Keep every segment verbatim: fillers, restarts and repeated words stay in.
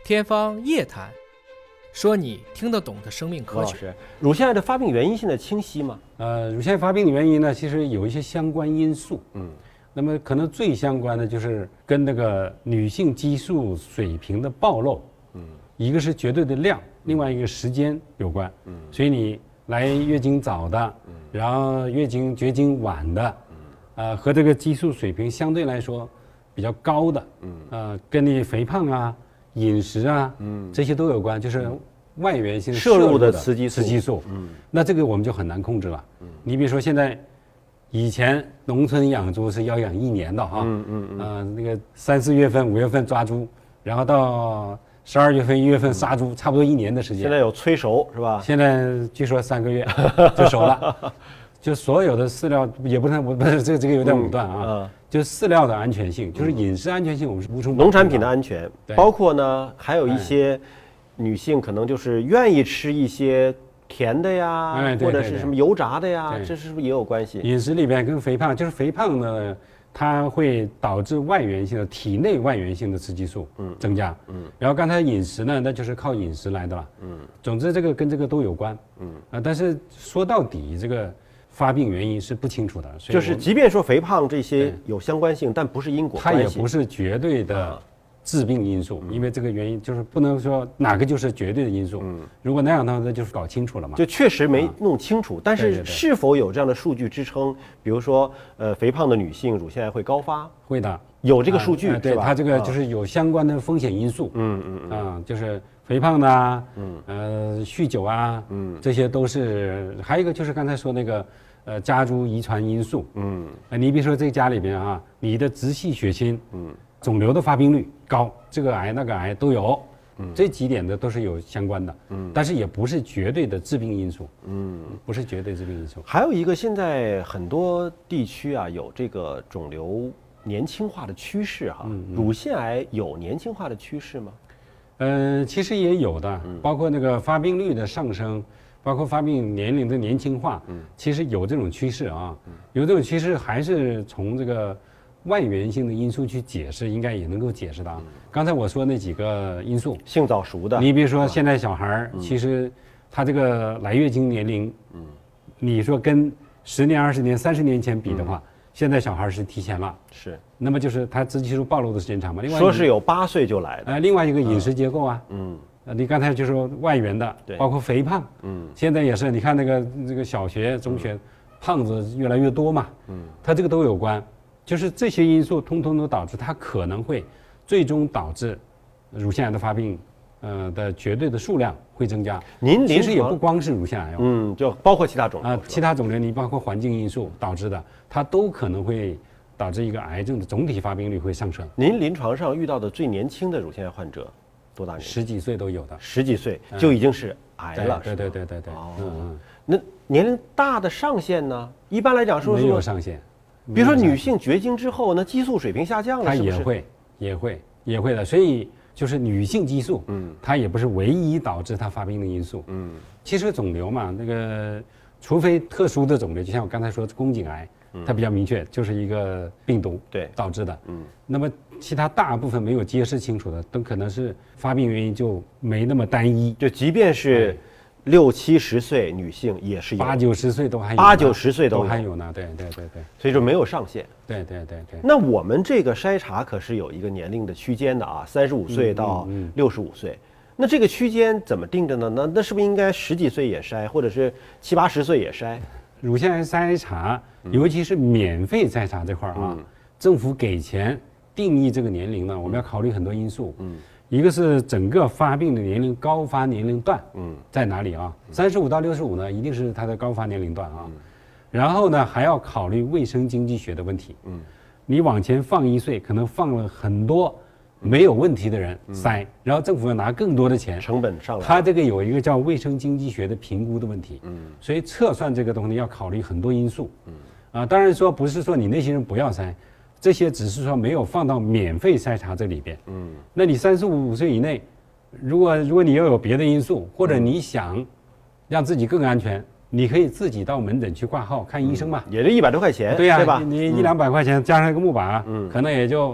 天方夜谭，说你听得懂的生命科学。 乳腺癌的发病原因现在清晰吗？ 呃，乳腺癌发病的原因呢，其实有一些相关因素。 嗯， 那么可能最相关的就是跟那个女性激素水平的暴露。嗯，一个是绝对的量，另外一个时间有关。嗯，所以你来月经早的，嗯，然后月经绝经晚的，嗯，呃，和这个激素水平相对来说比较高的，嗯，呃，跟你肥胖啊、饮食啊，嗯，这些都有关，就是外源性摄入的雌激素， 雌激素，嗯，那这个我们就很难控制了。嗯，你比如说现在，以前农村养猪是要养一年的哈，嗯嗯嗯，呃，那个三四月份、五月份抓猪，然后到十二月份、一月份杀猪，差不多一年的时间。 现在有催熟是吧？ 现在据说三个月就熟了，就所有的饲料也不是不是这个这个有点武断啊，嗯嗯、就饲料的安全性，就是饮食安全性，我们是无从。 农产品的安全，包括呢，还有一些女性可能就是愿意吃一些甜的呀， 哎、对对对， 或者是什么油炸的呀，这是不是也有关系？ 饮食里边跟肥胖，就是肥胖呢，它会导致外源性的体内外源性的雌激素增加，嗯，嗯然后刚才饮食呢，那就是靠饮食来的了，嗯，总之这个跟这个都有关，嗯啊，但是说到底这个发病原因是不清楚的，所以就是即便说肥胖这些有相关性，但不是因果关系， 它也不是绝对的致病因素，因为这个原因就是不能说哪个就是绝对的因素，嗯，如果那样的话，那就是搞清楚了嘛， 就确实没弄清楚，但是是否有这样的数据支撑？比如说，呃，肥胖的女性乳腺癌会高发， 会的， 有这个数据， 呃、对它这个就是有相关的风险因素，嗯嗯嗯，啊，就是肥胖的啊，嗯，呃，酗酒啊，嗯，这些都是，还有一个就是刚才说那个，呃，家族遗传因素，嗯，呃，你比如说这个家里边啊，你的直系血亲，嗯。肿瘤的发病率高，这个癌那个癌都有，嗯，这几点的都是有相关的，嗯，但是也不是绝对的致病因素，嗯，不是绝对致病因素。 还有一个，现在很多地区啊有这个肿瘤年轻化的趋势哈，嗯嗯、乳腺癌有年轻化的趋势吗？ 嗯、呃，其实也有的，包括那个发病率的上升，包括发病年龄的年轻化，嗯，其实有这种趋势啊，有这种趋势还是从这个外源性的因素去解释，应该也能够解释的。嗯、刚才我说那几个因素， 性早熟的， 你比如说现在小孩，嗯、其实他这个来月经年龄，嗯，你说跟十年、二十年、三十年前比的话，嗯、现在小孩是提前了， 是。 那么就是他雌激素暴露的时间长嘛。另外说是有八岁就来的。 呃，另外一个饮食结构啊，嗯，呃，你刚才就说外源的，包括肥胖，嗯，现在也是，你看那个这个小学、中学，嗯、胖子越来越多嘛，嗯，它这个都有关。就是这些因素通通都导致它可能会最终导致乳腺癌的发病，呃的绝对的数量会增加。 您其实也不光是乳腺癌哦， 嗯，就包括其他肿瘤啊、呃，其他肿瘤你包括环境因素导致的，它都可能会导致一个癌症的总体发病率会上升。 您临床上遇到的最年轻的乳腺癌患者多大年纪？ 十几岁都有的， 十几岁就已经是癌了。 对对对对对。哦，嗯嗯，那年龄大的上限呢？一般来讲说没有上限。 比如说女性绝经之后呢，激素水平下降了， 它也会也会也会的，所以就是女性激素，嗯，它也不是唯一导致它发病的因素，嗯，其实肿瘤嘛，那个除非特殊的肿瘤，就像我刚才说宫颈癌，它比较明确，就是一个病毒对导致的，嗯，那么其他大部分没有揭示清楚的，都可能是发病原因就没那么单一， 就即便是。六七十岁女性也是有， 八九十岁都还有， 八九十岁都还有呢，对对对对， 所以说没有上限。 对对对对。 那我们这个筛查可是有一个年龄的区间的啊，三十五岁到六十五岁。那这个区间怎么定的呢？那那是不是应该十几岁也筛，或者是七八十岁也筛？ 乳腺癌筛查，尤其是免费筛查这块啊，嗯、政府给钱定义这个年龄呢，我们要考虑很多因素。嗯。一个是整个发病的年龄高发年龄段，嗯，在哪里啊？三十五到六十五呢，一定是它的高发年龄段啊。嗯、然后呢，还要考虑卫生经济学的问题。嗯，你往前放一岁，可能放了很多没有问题的人筛，嗯、然后政府要拿更多的钱， 成本上来。 它这个有一个叫卫生经济学的评估的问题。嗯，所以测算这个东西要考虑很多因素。嗯，啊，当然说不是说你那些人不要筛。这些只是说没有放到免费筛查这里边，嗯，那你三十五岁以内，如果如果你又有别的因素，或者你想让自己更安全，你可以自己到门诊去挂号看医生嘛， 也就一百多块钱， 对呀、 对吧？ 你一两百块钱加上一个木板，嗯，可能也就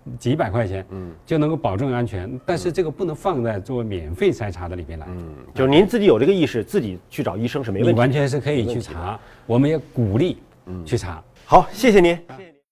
几百块钱，嗯，就能够保证安全。但是这个不能放在做免费筛查的里边来。 嗯，就是您自己有这个意识，自己去找医生是没问题的， 你完全是可以去查，我们也鼓励去查。 好，谢谢您。谢谢您。